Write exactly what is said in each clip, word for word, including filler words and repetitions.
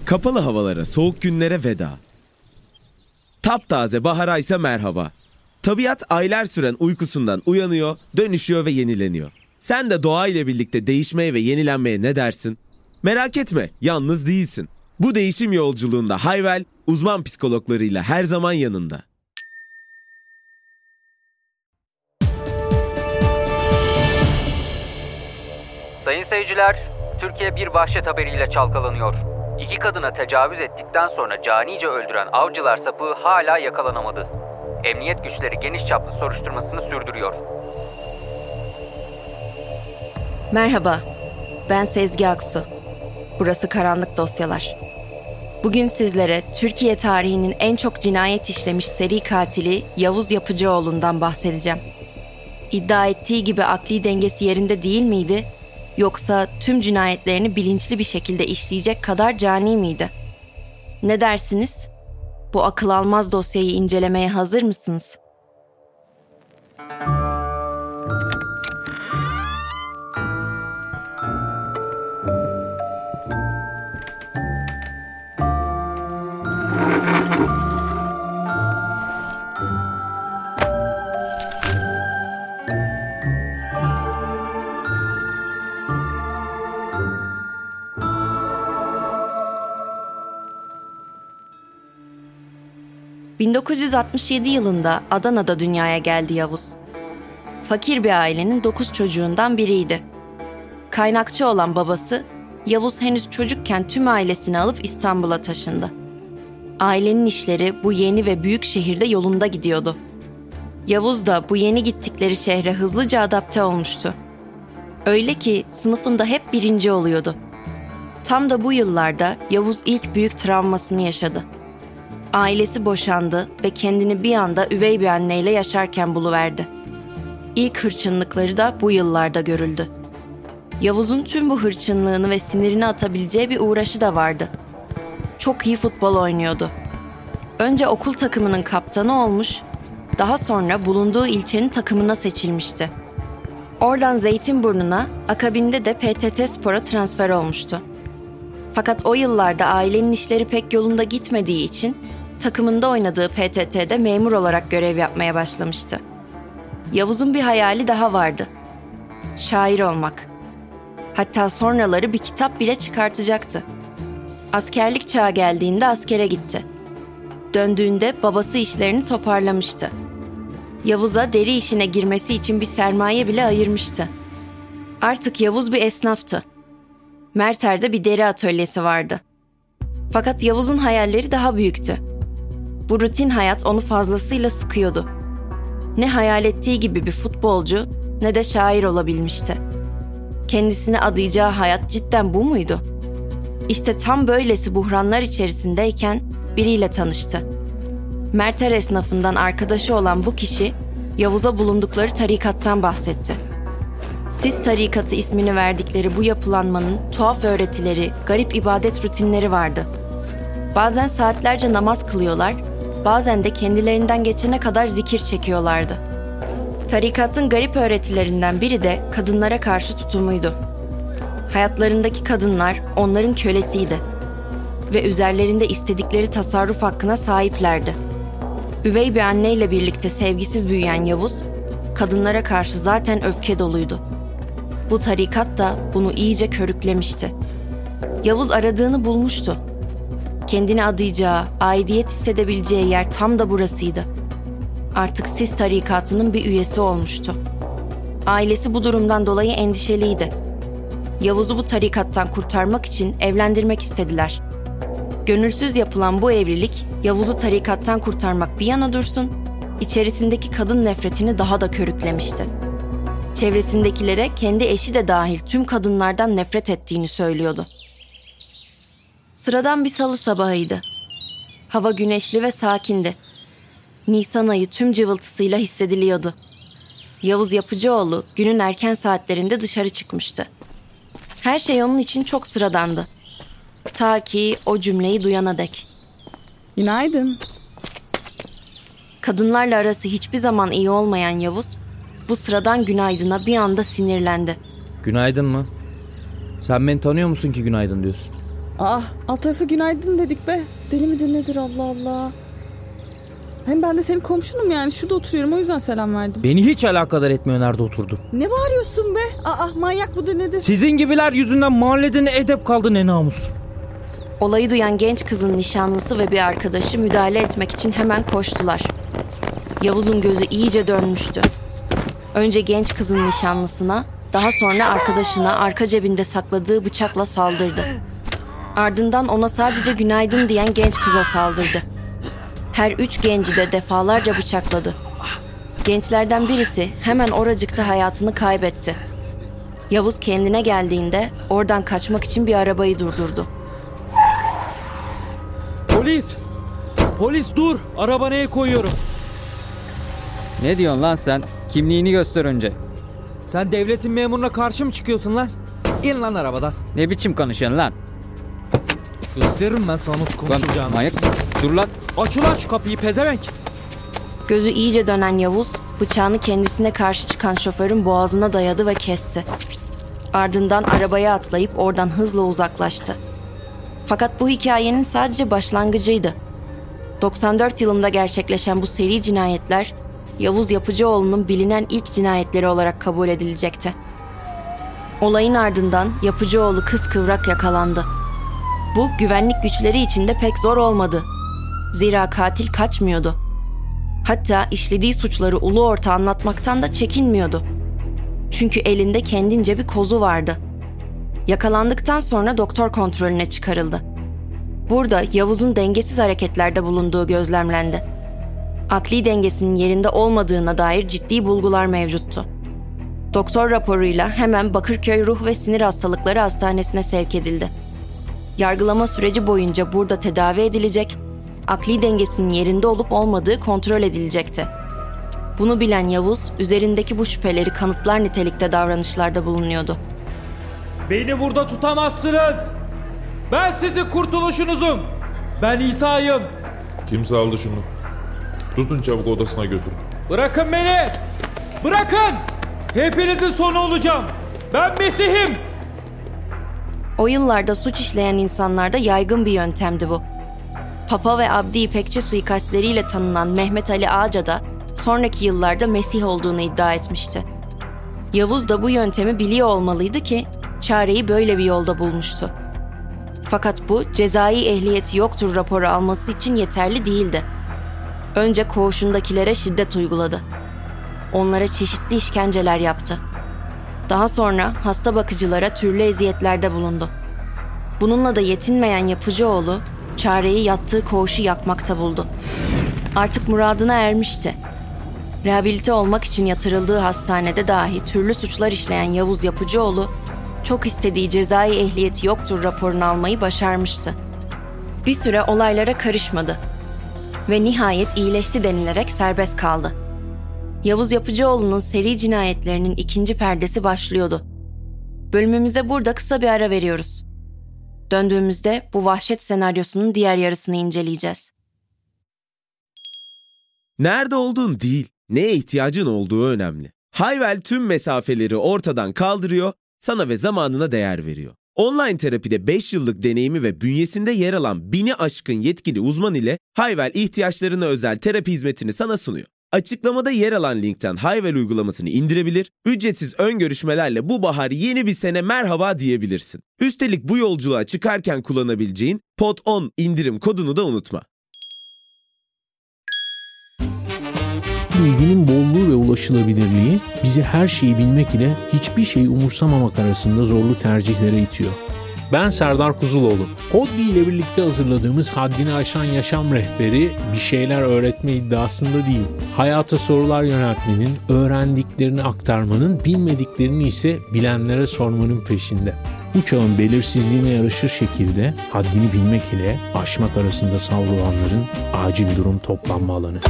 Kapalı havalara, soğuk günlere veda. Taptaze bahara ise merhaba. Tabiat aylar süren uykusundan uyanıyor, dönüşüyor ve yenileniyor. Sen de doğa ile birlikte değişmeye ve yenilenmeye ne dersin? Merak etme, yalnız değilsin. Bu değişim yolculuğunda Hayvel, uzman psikologlarıyla her zaman yanında. Sayın seyirciler, Türkiye bir vahşet haberiyle çalkalanıyor. İki kadına tecavüz ettikten sonra canice öldüren avcılar sapığı hala yakalanamadı. Emniyet güçleri geniş çaplı soruşturmasını sürdürüyor. Merhaba, ben Sezgi Aksu. Burası Karanlık Dosyalar. Bugün sizlere Türkiye tarihinin en çok cinayet işlemiş seri katili Yavuz Yapıcıoğlu'ndan bahsedeceğim. İddia ettiği gibi akli dengesi yerinde değil miydi? Yoksa tüm cinayetlerini bilinçli bir şekilde işleyecek kadar cani miydi? Ne dersiniz? Bu akıl almaz dosyayı incelemeye hazır mısınız? bin dokuz yüz altmış yedi yılında Adana'da dünyaya geldi Yavuz. Fakir bir ailenin dokuz çocuğundan biriydi. Kaynakçı olan babası, Yavuz henüz çocukken tüm ailesini alıp İstanbul'a taşındı. Ailenin işleri bu yeni ve büyük şehirde yolunda gidiyordu. Yavuz da bu yeni gittikleri şehre hızlıca adapte olmuştu. Öyle ki sınıfında hep birinci oluyordu. Tam da bu yıllarda Yavuz ilk büyük travmasını yaşadı. Ailesi boşandı ve kendini bir anda üvey bir anneyle yaşarken buluverdi. İlk hırçınlıkları da bu yıllarda görüldü. Yavuz'un tüm bu hırçınlığını ve sinirini atabileceği bir uğraşı da vardı. Çok iyi futbol oynuyordu. Önce okul takımının kaptanı olmuş, daha sonra bulunduğu ilçenin takımına seçilmişti. Oradan Zeytinburnu'na, akabinde de P T T Spor'a transfer olmuştu. Fakat o yıllarda ailenin işleri pek yolunda gitmediği için takımında oynadığı P T T'de memur olarak görev yapmaya başlamıştı. Yavuz'un bir hayali daha vardı. Şair olmak. Hatta sonraları bir kitap bile çıkartacaktı. Askerlik çağı geldiğinde askere gitti. Döndüğünde babası işlerini toparlamıştı. Yavuz'a deri işine girmesi için bir sermaye bile ayırmıştı. Artık Yavuz bir esnaftı. Merter'de bir deri atölyesi vardı. Fakat Yavuz'un hayalleri daha büyüktü. Bu rutin hayat onu fazlasıyla sıkıyordu. Ne hayal ettiği gibi bir futbolcu ne de şair olabilmişti. Kendisine adayacağı hayat cidden bu muydu? İşte tam böylesi buhranlar içerisindeyken biriyle tanıştı. Merter esnafından arkadaşı olan bu kişi Yavuz'a bulundukları tarikattan bahsetti. Sis tarikatı ismini verdikleri bu yapılanmanın tuhaf öğretileri, garip ibadet rutinleri vardı. Bazen saatlerce namaz kılıyorlar, bazen de kendilerinden geçene kadar zikir çekiyorlardı. Tarikatın garip öğretilerinden biri de kadınlara karşı tutumuydu. Hayatlarındaki kadınlar onların kölesiydi ve üzerlerinde istedikleri tasarruf hakkına sahiplerdi. Üvey bir anneyle birlikte sevgisiz büyüyen Yavuz, kadınlara karşı zaten öfke doluydu. Bu tarikat da bunu iyice körüklemişti. Yavuz aradığını bulmuştu. Kendini adayacağı, aidiyet hissedebileceği yer tam da burasıydı. Artık Sis tarikatının bir üyesi olmuştu. Ailesi bu durumdan dolayı endişeliydi. Yavuz'u bu tarikattan kurtarmak için evlendirmek istediler. Gönülsüz yapılan bu evlilik, Yavuz'u tarikattan kurtarmak bir yana dursun, içerisindeki kadın nefretini daha da körüklemişti. Çevresindekilere kendi eşi de dahil tüm kadınlardan nefret ettiğini söylüyordu. Sıradan bir salı sabahıydı. Hava güneşli ve sakindi. Nisan ayı tüm cıvıltısıyla hissediliyordu. Yavuz Yapıcıoğlu günün erken saatlerinde dışarı çıkmıştı. Her şey onun için çok sıradandı. Ta ki o cümleyi duyana dek. Günaydın. Kadınlarla arası hiçbir zaman iyi olmayan Yavuz, bu sıradan günaydına bir anda sinirlendi. Günaydın mı? Sen beni tanıyor musun ki günaydın diyorsun? Ah, alt tarafı günaydın dedik be. Deli midir nedir Allah Allah. Hem ben de senin komşunum yani. Şurada oturuyorum, o yüzden selam verdim. Beni hiç alakadar etmiyor nerede oturdun. Ne bağırıyorsun be? Aa, manyak mıdır nedir? Sizin gibiler yüzünden mahallede ne edep kaldı ne namus. Olayı duyan genç kızın nişanlısı ve bir arkadaşı müdahale etmek için hemen koştular. Yavuz'un gözü iyice dönmüştü. Önce genç kızın nişanlısına, daha sonra arkadaşına arka cebinde sakladığı bıçakla saldırdı. Ardından ona sadece günaydın diyen genç kıza saldırdı. Her üç genci de defalarca bıçakladı. Gençlerden birisi hemen oracıkta hayatını kaybetti. Yavuz kendine geldiğinde oradan kaçmak için bir arabayı durdurdu. Polis! Polis dur! Arabana el koyuyorum. Ne diyorsun lan sen? Kimliğini göster önce. Sen devletin memuruna karşı mı çıkıyorsun lan? İn lan arabadan. Ne biçim konuşuyorsun lan? Gösteririm ben sana nasıl Lan konuşacağımı. manyak mısın? Dur lan. Aç ulan şu kapıyı pezevenk. Gözü iyice dönen Yavuz, bıçağını kendisine karşı çıkan şoförün boğazına dayadı ve kesti. Ardından arabaya atlayıp oradan hızla uzaklaştı. Fakat bu hikayenin sadece başlangıcıydı. doksan dört yılında gerçekleşen bu seri cinayetler, Yavuz Yapıcıoğlu'nun bilinen ilk cinayetleri olarak kabul edilecekti. Olayın ardından Yapıcıoğlu kıskıvrak yakalandı. Bu güvenlik güçleri için de pek zor olmadı. Zira katil kaçmıyordu. Hatta işlediği suçları ulu orta anlatmaktan da çekinmiyordu. Çünkü elinde kendince bir kozu vardı. Yakalandıktan sonra doktor kontrolüne çıkarıldı. Burada Yavuz'un dengesiz hareketlerde bulunduğu gözlemlendi. Akli dengesinin yerinde olmadığına dair ciddi bulgular mevcuttu. Doktor raporuyla hemen Bakırköy Ruh ve Sinir Hastalıkları Hastanesi'ne sevk edildi. Yargılama süreci boyunca burada tedavi edilecek, akli dengesinin yerinde olup olmadığı kontrol edilecekti. Bunu bilen Yavuz, üzerindeki bu şüpheleri kanıtlar nitelikte davranışlarda bulunuyordu. Beni burada tutamazsınız. Ben sizin kurtuluşunuzum. Ben İsa'yım. Kimse aldı şunu. Tutun çabuk odasına götürün. Bırakın beni. Bırakın. Hepinizin sonu olacağım. Ben Mesih'im. O yıllarda suç işleyen insanlarda yaygın bir yöntemdi bu. Papa ve Abdi İpekçi suikastleriyle tanınan Mehmet Ali Ağca da sonraki yıllarda Mesih olduğunu iddia etmişti. Yavuz da bu yöntemi biliyor olmalıydı ki çareyi böyle bir yolda bulmuştu. Fakat bu cezai ehliyeti yoktur raporu alması için yeterli değildi. Önce koğuşundakilere şiddet uyguladı. Onlara çeşitli işkenceler yaptı. Daha sonra hasta bakıcılara türlü eziyetlerde bulundu. Bununla da yetinmeyen Yapıcıoğlu, çareyi yattığı koğuşu yakmakta buldu. Artık muradına ermişti. Rehabilite olmak için yatırıldığı hastanede dahi türlü suçlar işleyen Yavuz Yapıcıoğlu, çok istediği cezai ehliyeti yoktur raporunu almayı başarmıştı. Bir süre olaylara karışmadı ve nihayet iyileşti denilerek serbest kaldı. Yavuz Yapıcıoğlu'nun seri cinayetlerinin ikinci perdesi başlıyordu. Bölümümüze burada kısa bir ara veriyoruz. Döndüğümüzde bu vahşet senaryosunun diğer yarısını inceleyeceğiz. Nerede olduğun değil, neye ihtiyacın olduğu önemli. Hayvel tüm mesafeleri ortadan kaldırıyor, sana ve zamanına değer veriyor. Online terapide beş yıllık deneyimi ve bünyesinde yer alan bini aşkın yetkili uzman ile Hayvel ihtiyaçlarına özel terapi hizmetini sana sunuyor. Açıklamada yer alan linkten Hayvel uygulamasını indirebilir, ücretsiz ön görüşmelerle bu bahar yeni bir sene merhaba diyebilirsin. Üstelik bu yolculuğa çıkarken kullanabileceğin Pod on indirim kodunu da unutma. Bilginin bolluğu ve ulaşılabilirliği bizi her şeyi bilmek ile hiçbir şeyi umursamamak arasında zorlu tercihlere itiyor. Ben Serdar Kuzuloğlu. Podbi ile birlikte hazırladığımız Haddini Aşan Yaşam Rehberi bir şeyler öğretme iddiasında değil. Hayata sorular yöneltmenin, öğrendiklerini aktarmanın, bilmediklerini ise bilenlere sormanın peşinde. Bu çağın belirsizliğine yaraşır şekilde haddini bilmek ile aşmak arasında savrulanların acil durum toplanma alanı.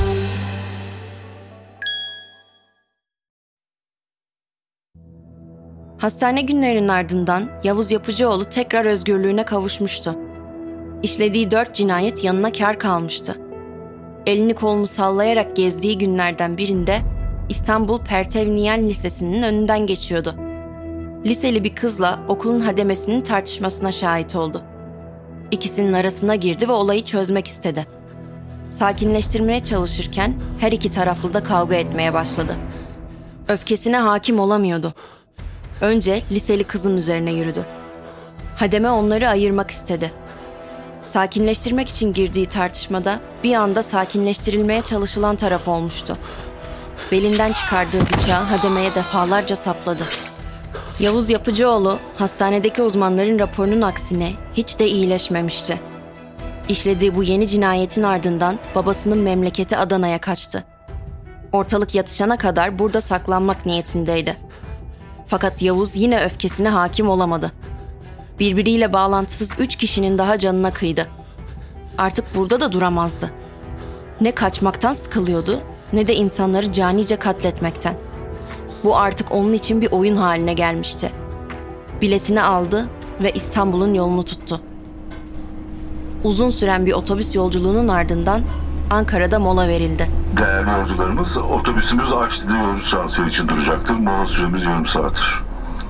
Hastane günlerinin ardından Yavuz Yapıcıoğlu tekrar özgürlüğüne kavuşmuştu. İşlediği dört cinayet yanına kâr kalmıştı. Elini kolunu sallayarak gezdiği günlerden birinde İstanbul Pertevniyel Lisesi'nin önünden geçiyordu. Liseli bir kızla okulun hademesinin tartışmasına şahit oldu. İkisinin arasına girdi ve olayı çözmek istedi. Sakinleştirmeye çalışırken her iki taraflı da kavga etmeye başladı. Öfkesine hakim olamıyordu. Önce liseli kızın üzerine yürüdü. Hademe onları ayırmak istedi. Sakinleştirmek için girdiği tartışmada bir anda sakinleştirilmeye çalışılan taraf olmuştu. Belinden çıkardığı bıçağı Hademe'ye defalarca sapladı. Yavuz Yapıcıoğlu, hastanedeki uzmanların raporunun aksine hiç de iyileşmemişti. İşlediği bu yeni cinayetin ardından babasının memleketi Adana'ya kaçtı. Ortalık yatışana kadar burada saklanmak niyetindeydi. Fakat Yavuz yine öfkesine hakim olamadı. Birbiriyle bağlantısız üç kişinin daha canına kıydı. Artık burada da duramazdı. Ne kaçmaktan sıkılıyordu, ne de insanları canice katletmekten. Bu artık onun için bir oyun haline gelmişti. Biletini aldı ve İstanbul'un yolunu tuttu. Uzun süren bir otobüs yolculuğunun ardından Ankara'da mola verildi. Değerli yolcularımız, otobüsümüz Akçi'de yolcu transferi için duracaktır. Mola süremiz yarım saattir.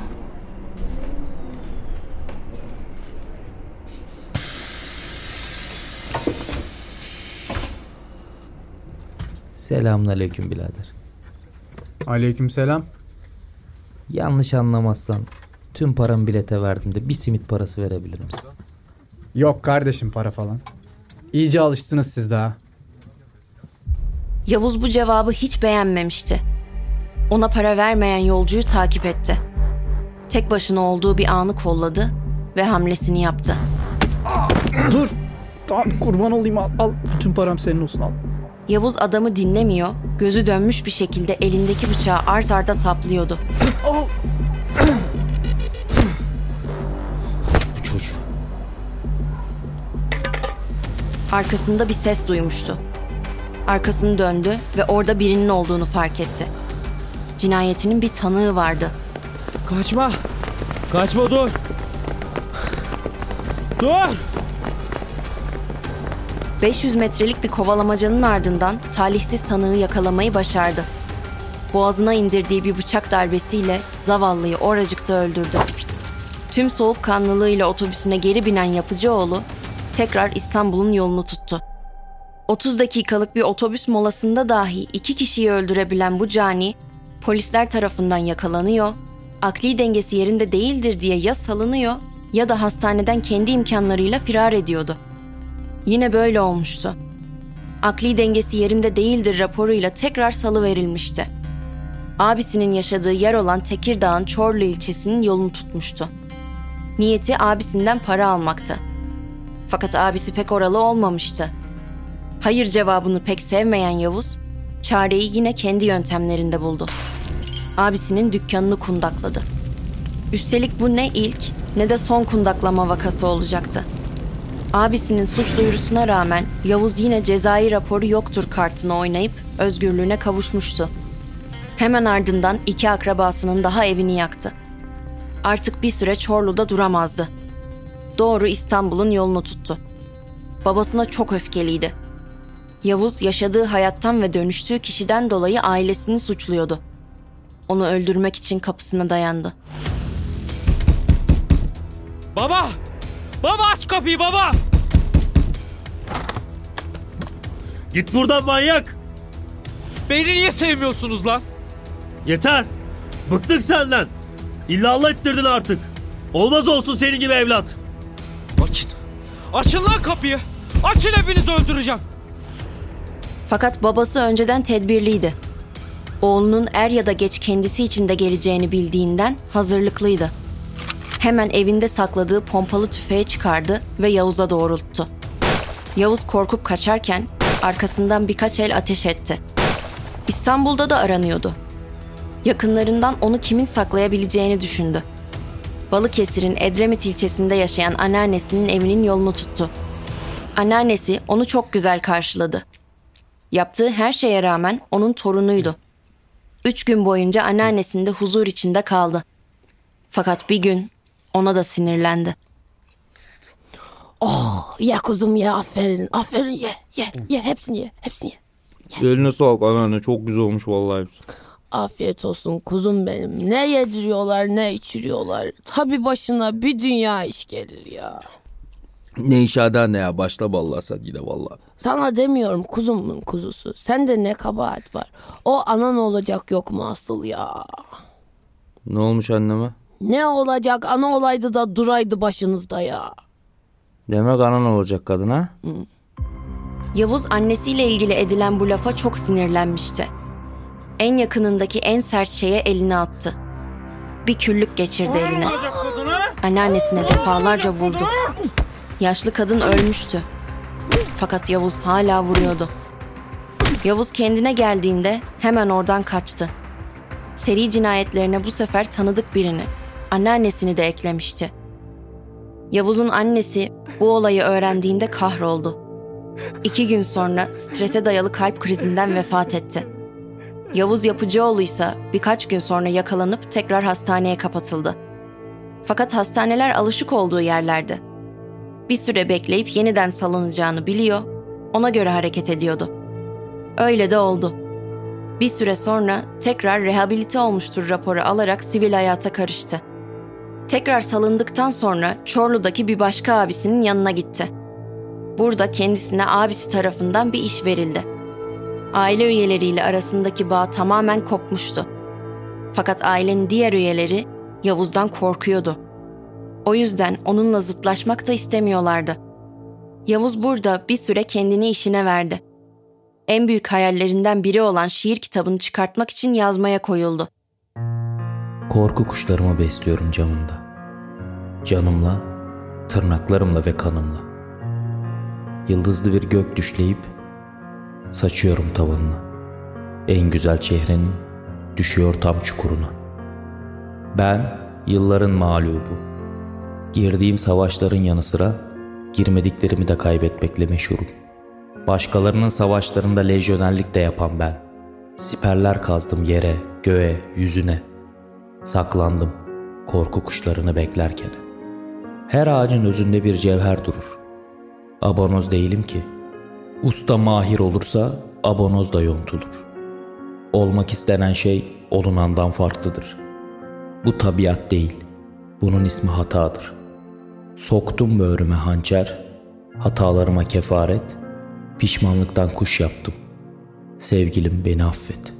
Selamünaleyküm birader. Aleykümselam. Yanlış anlamazsan tüm paramı bilete verdim de bir simit parası verebilir misin? Yok kardeşim para falan. İyice alıştınız siz daha. Yavuz bu cevabı hiç beğenmemişti. Ona para vermeyen yolcuyu takip etti. Tek başına olduğu bir anı kolladı ve hamlesini yaptı. Dur! Tamam kurban olayım al, al. Bütün param senin olsun al. Yavuz adamı dinlemiyor, gözü dönmüş bir şekilde elindeki bıçağı art arda saplıyordu. Bu çocuğu. Arkasında bir ses duymuştu. Arkasını döndü ve orada birinin olduğunu fark etti. Cinayetinin bir tanığı vardı. Kaçma! Kaçma dur! Dur! beş yüz metrelik bir kovalamacanın ardından talihsiz tanığı yakalamayı başardı. Boğazına indirdiği bir bıçak darbesiyle zavallıyı oracıkta öldürdü. Tüm soğukkanlılığıyla otobüsüne geri binen Yapıcıoğlu tekrar İstanbul'un yolunu tuttu. otuz dakikalık bir otobüs molasında dahi iki kişiyi öldürebilen bu cani, polisler tarafından yakalanıyor, akli dengesi yerinde değildir diye ya salınıyor ya da hastaneden kendi imkanlarıyla firar ediyordu. Yine böyle olmuştu. Akli dengesi yerinde değildir raporuyla tekrar salıverilmişti. Abisinin yaşadığı yer olan Tekirdağ'ın Çorlu ilçesinin yolunu tutmuştu. Niyeti abisinden para almaktı. Fakat abisi pek oralı olmamıştı. Hayır cevabını pek sevmeyen Yavuz, çareyi yine kendi yöntemlerinde buldu. Abisinin dükkanını kundakladı. Üstelik bu ne ilk ne de son kundaklama vakası olacaktı. Abisinin suç duyurusuna rağmen Yavuz yine cezai raporu yoktur kartını oynayıp özgürlüğüne kavuşmuştu. Hemen ardından iki akrabasının daha evini yaktı. Artık bir süre Çorlu'da duramazdı. Doğru İstanbul'un yolunu tuttu. Babasına çok öfkeliydi. Yavuz yaşadığı hayattan ve dönüştüğü kişiden dolayı ailesini suçluyordu. Onu öldürmek için kapısına dayandı. Baba! Baba aç kapıyı baba! Git buradan manyak! Beni niye sevmiyorsunuz lan? Yeter! Bıktık senden! İllallah ettirdin artık! Olmaz olsun senin gibi evlat! Açın! Açın lan kapıyı! Açın, hepinizi öldüreceğim! Fakat babası önceden tedbirliydi. Oğlunun er ya da geç kendisi için de geleceğini bildiğinden hazırlıklıydı. Hemen evinde sakladığı pompalı tüfeği çıkardı ve Yavuz'a doğrulttu. Yavuz korkup kaçarken arkasından birkaç el ateş etti. İstanbul'da da aranıyordu. Yakınlarından onu kimin saklayabileceğini düşündü. Balıkesir'in Edremit ilçesinde yaşayan anneannesinin evinin yolunu tuttu. Anneannesi onu çok güzel karşıladı. Yaptığı her şeye rağmen onun torunuydu. Üç gün boyunca anneannesinde huzur içinde kaldı. Fakat bir gün ona da sinirlendi. Oh ye kuzum ye, aferin aferin ye ye ye hepsini ye hepsini ye. Eline sağlık anneanne, çok güzel olmuş vallahi. Afiyet olsun kuzum benim. Ne yediriyorlar ne içiriyorlar. Tabii başına bir dünya iş gelir ya. Ne işadan ne ya, başla vallahi sen yine vallahi. Sana demiyorum kuzumun kuzusu. Sende ne kabahat var. O anan olacak yok mu asıl ya? Ne olmuş anneme? Ne olacak, ana olaydı da duraydı başınızda ya. Demek anan olacak kadın ha? Hı. Yavuz annesiyle ilgili edilen bu lafa çok sinirlenmişti. En yakınındaki en sert şeye elini attı. Bir küllük geçirdi eline. Anneannesine defalarca vurdu. Yaşlı kadın ölmüştü. Fakat Yavuz hala vuruyordu. Yavuz kendine geldiğinde hemen oradan kaçtı. Seri cinayetlerine bu sefer tanıdık birini, anneannesini de eklemişti. Yavuz'un annesi bu olayı öğrendiğinde kahroldu. İki gün sonra strese dayalı kalp krizinden vefat etti. Yavuz Yapıcıoğlu ise birkaç gün sonra yakalanıp tekrar hastaneye kapatıldı. Fakat hastaneler alışık olduğu yerlerdi. Bir süre bekleyip yeniden salınacağını biliyor, ona göre hareket ediyordu. Öyle de oldu. Bir süre sonra tekrar rehabilite olmuştur raporu alarak sivil hayata karıştı. Tekrar salındıktan sonra Çorlu'daki bir başka abisinin yanına gitti. Burada kendisine abisi tarafından bir iş verildi. Aile üyeleriyle arasındaki bağ tamamen kopmuştu. Fakat ailenin diğer üyeleri Yavuz'dan korkuyordu. O yüzden onunla zıtlaşmak da istemiyorlardı. Yavuz burada bir süre kendini işine verdi. En büyük hayallerinden biri olan şiir kitabını çıkartmak için yazmaya koyuldu. Korku kuşlarımı besliyorum camımda. Canımla, tırnaklarımla ve kanımla. Yıldızlı bir gök düşleyip saçıyorum tavanına. En güzel çehrenin düşüyor tam çukuruna. Ben yılların mağlubu. Girdiğim savaşların yanı sıra girmediklerimi de kaybetmekle meşhurum. Başkalarının savaşlarında lejyonerlik de yapan ben. Siperler kazdım yere, göğe, yüzüne. Saklandım korku kuşlarını beklerken. Her ağacın özünde bir cevher durur. Abonoz değilim ki. Usta mahir olursa abonoz da yontulur. Olmak istenen şey olunandan farklıdır. Bu tabiat değil, bunun ismi hatadır. Soktum böğrüme hançer, hatalarıma kefaret, pişmanlıktan kuş yaptım. Sevgilim beni affet.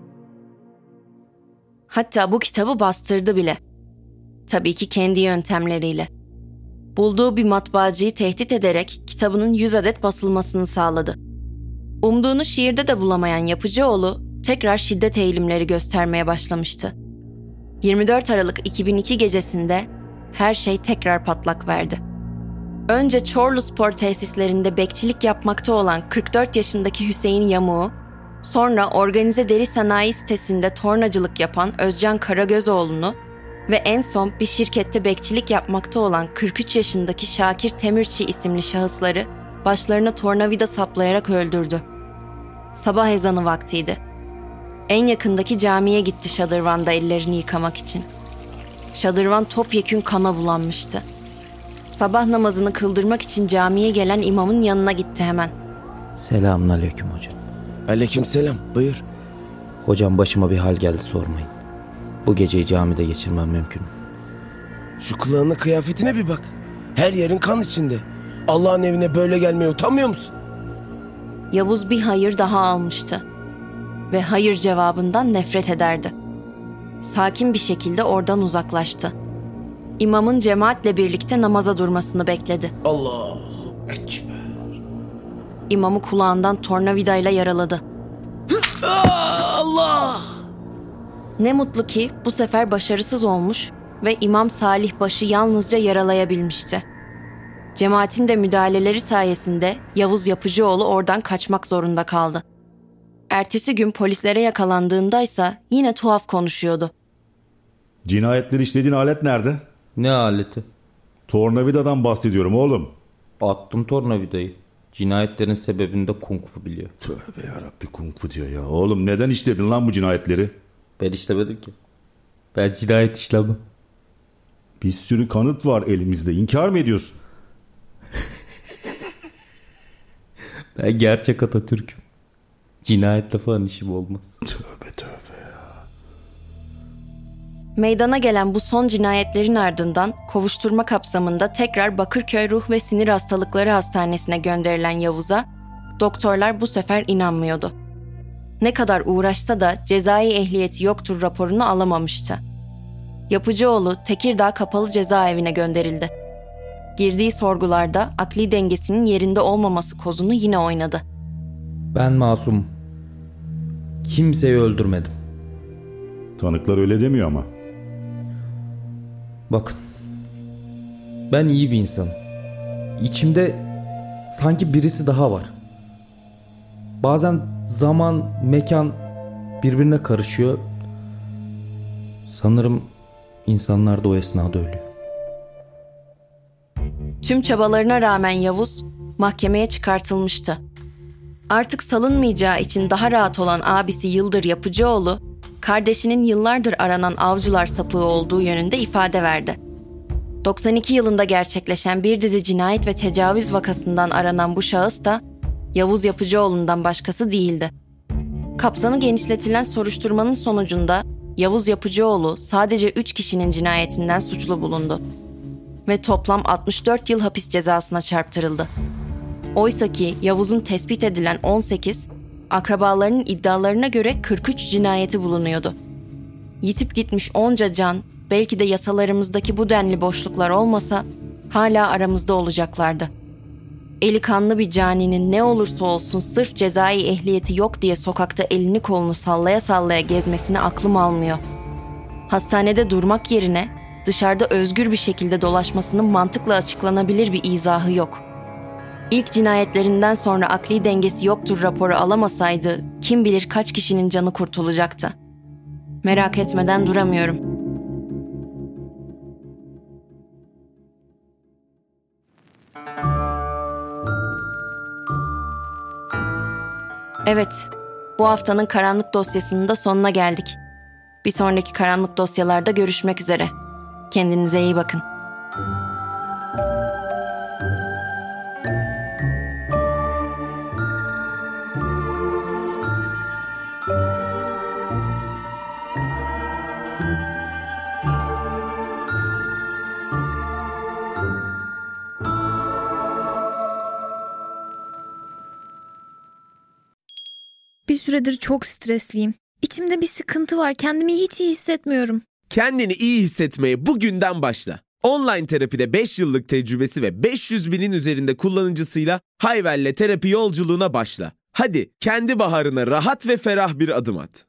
Hatta bu kitabı bastırdı bile. Tabii ki kendi yöntemleriyle. Bulduğu bir matbaacıyı tehdit ederek kitabının yüz adet basılmasını sağladı. Umduğunu şiirde de bulamayan Yapıcıoğlu tekrar şiddet eğilimleri göstermeye başlamıştı. yirmi dört Aralık iki bin iki gecesinde her şey tekrar patlak verdi. Önce Çorlu spor tesislerinde bekçilik yapmakta olan kırk dört yaşındaki Hüseyin Yamuk'u, sonra organize deri sanayi sitesinde tornacılık yapan Özcan Karagözoğlu'nu ve en son bir şirkette bekçilik yapmakta olan kırk üç yaşındaki Şakir Temirçi isimli şahısları başlarına tornavida saplayarak öldürdü. Sabah ezanı vaktiydi. En yakındaki camiye gitti şadırvanda ellerini yıkamak için. Şadırvan topyekün kana bulanmıştı. Sabah namazını kıldırmak için camiye gelen imamın yanına gitti hemen. Selamünaleyküm hocam. Aleykümselam, buyur. Hocam başıma bir hal geldi, sormayın. Bu geceyi camide geçirmem mümkün. Şu kılığına kıyafetine bir bak. Her yerin kan içinde. Allah'ın evine böyle gelmeye utanmıyor musun? Yavuz bir hayır daha almıştı. Ve hayır cevabından nefret ederdi. Sakin bir şekilde oradan uzaklaştı. İmamın cemaatle birlikte namaza durmasını bekledi. Allahu Ekber. İmamı kulağından tornavidayla yaraladı. Allah! Ne mutlu ki bu sefer başarısız olmuş ve İmam Salih başı yalnızca yaralayabilmişti. Cemaatin de müdahaleleri sayesinde Yavuz Yapıcıoğlu oradan kaçmak zorunda kaldı. Ertesi gün polislere yakalandığındaysa yine tuhaf konuşuyordu. Cinayetleri işlediğin alet nerede? Ne aleti? Tornavidadan bahsediyorum oğlum. Attım tornavidayı. Cinayetlerin sebebini de kung fu biliyor. Tövbe yarabbi, kung fu diyor ya. Oğlum neden işledin lan bu cinayetleri? Ben işlemedim ki. Ben cinayet işlemem. Bir sürü kanıt var elimizde. İnkar mı ediyorsun? Ben gerçek Atatürk'üm. Cinayetle falan işim olmaz. Tövbe tövbe ya. Meydana gelen bu son cinayetlerin ardından kovuşturma kapsamında tekrar Bakırköy Ruh ve Sinir Hastalıkları Hastanesi'ne gönderilen Yavuz'a doktorlar bu sefer inanmıyordu. Ne kadar uğraşsa da cezai ehliyeti yoktur raporunu alamamıştı. Yapıcıoğlu Tekirdağ Kapalı Cezaevine gönderildi. Girdiği sorgularda akli dengesinin yerinde olmaması kozunu yine oynadı. Ben masum. Kimseyi öldürmedim. Tanıklar öyle demiyor ama. Bakın. Ben iyi bir insanım. İçimde sanki birisi daha var. Bazen zaman, mekan birbirine karışıyor. Sanırım insanlar da o esnada ölüyor. Tüm çabalarına rağmen Yavuz mahkemeye çıkartılmıştı. Artık salınmayacağı için daha rahat olan abisi Yıldır Yapıcıoğlu, kardeşinin yıllardır aranan avcılar sapığı olduğu yönünde ifade verdi. doksan iki yılında gerçekleşen bir dizi cinayet ve tecavüz vakasından aranan bu şahıs da Yavuz Yapıcıoğlu'ndan başkası değildi. Kapsamı genişletilen soruşturmanın sonucunda Yavuz Yapıcıoğlu sadece üç kişinin cinayetinden suçlu bulundu ve toplam altmış dört yıl hapis cezasına çarptırıldı. Oysaki Yavuz'un tespit edilen on sekiz, akrabalarının iddialarına göre kırk üç cinayeti bulunuyordu. Yitip gitmiş onca can, belki de yasalarımızdaki bu denli boşluklar olmasa hala aramızda olacaklardı. Eli kanlı bir caninin ne olursa olsun sırf cezai ehliyeti yok diye sokakta elini kolunu sallaya sallaya gezmesini aklım almıyor. Hastanede durmak yerine dışarıda özgür bir şekilde dolaşmasının mantıkla açıklanabilir bir izahı yok. İlk cinayetlerinden sonra akli dengesi yoktur raporu alamasaydı kim bilir kaç kişinin canı kurtulacaktı. Merak etmeden duramıyorum. Evet, bu haftanın karanlık dosyasının da sonuna geldik. Bir sonraki karanlık dosyalarda görüşmek üzere. Kendinize iyi bakın. Bir süredir çok stresliyim. İçimde bir sıkıntı var. Kendimi hiç iyi hissetmiyorum. Kendini iyi hissetmeye bugünden başla. Online terapide beş yıllık tecrübesi ve beş yüz binin üzerinde kullanıcısıyla Hayvel'le terapi yolculuğuna başla. Hadi kendi baharına rahat ve ferah bir adım at.